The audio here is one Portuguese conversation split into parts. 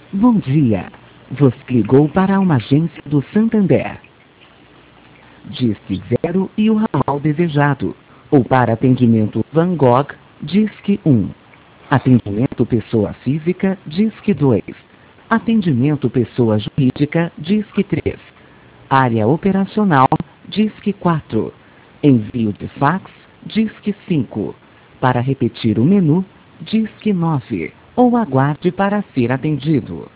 Bom dia. Você ligou para uma agência do Santander. Disque 0 e o ramal desejado. Ou para atendimento Van Gogh, Disque 1. Atendimento pessoa física, Disque 2. Atendimento pessoa jurídica, Disque 3. Área operacional, Disque 4. Envio de fax, Disque 5. Para repetir o menu, Disque 9. Ou aguarde para ser atendido.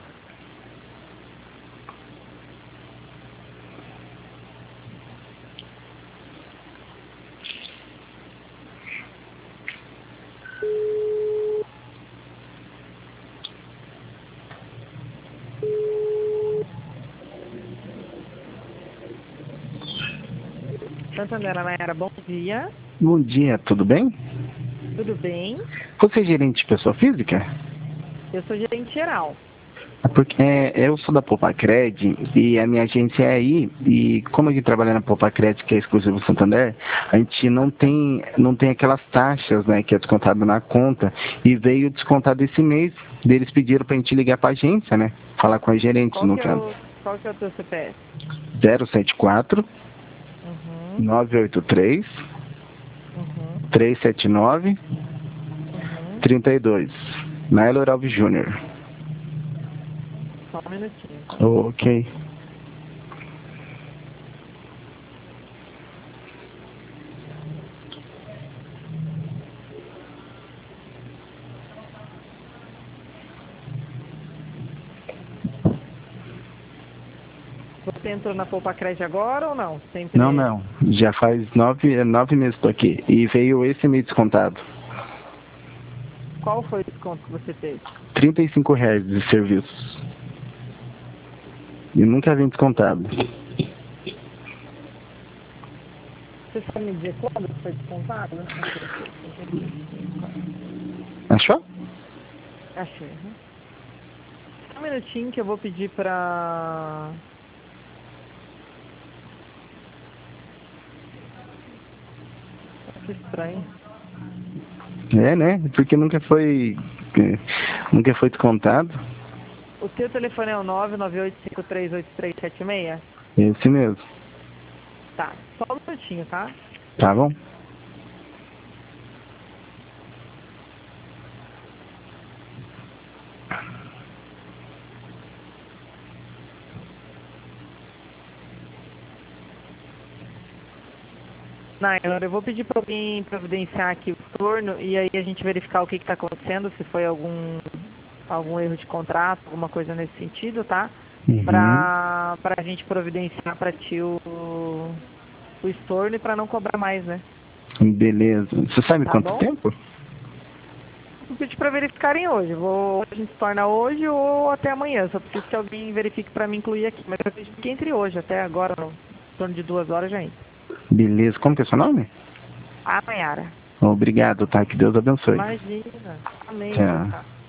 Santander, Nayara, bom dia. Bom dia, tudo bem? Tudo bem? Você é gerente de pessoa física? Eu sou gerente geral. Porque eu sou da Popacred e a minha agência é aí, e como a gente trabalha na Popacred, que é exclusivo do Santander, a gente não tem aquelas taxas, né, que é descontado na conta, e veio descontado esse mês. Eles pediram pra gente ligar pra agência, né? Falar com a gerente, Qual no que é caso. o teu CPF? 074 Uhum, 983 uhum, 379 uhum. 32. Naylor Alves Júnior. Só um minutinho, tá? Ok. Você entrou na Poupa-Cred agora ou não? Não, Sempre. não. Já faz 9 meses que estou aqui. E veio esse mês descontado. Qual foi o desconto que você teve? R$ 35 de serviços. E nunca vem descontado. Você sabe me dizer quando que foi descontado? Achou? Achei. Uhum. Só um minutinho que eu vou pedir pra... Que estranho. É, né? Porque nunca foi descontado. O teu telefone é o 998538376? Esse mesmo. Tá, só um minutinho, tá? Tá bom? Naylor, eu vou pedir para alguém providenciar aqui o torno e aí a gente verificar o que está acontecendo, se foi algum erro de contrato, alguma coisa nesse sentido, tá? Uhum. Para a gente providenciar para ti o estorno e para não cobrar mais, né? Beleza. Você sabe Tá quanto bom? tempo? Vou pedir para verificarem hoje. A gente torna hoje ou até amanhã. Só preciso que alguém verifique para me incluir aqui. Mas eu acredito que entre hoje, até agora, em torno de 2 horas já entra. Beleza. Como que é seu nome? A Nayara. Obrigado, tá? Que Deus abençoe. Imagina. Amém. Tchau, Tchau. tchau.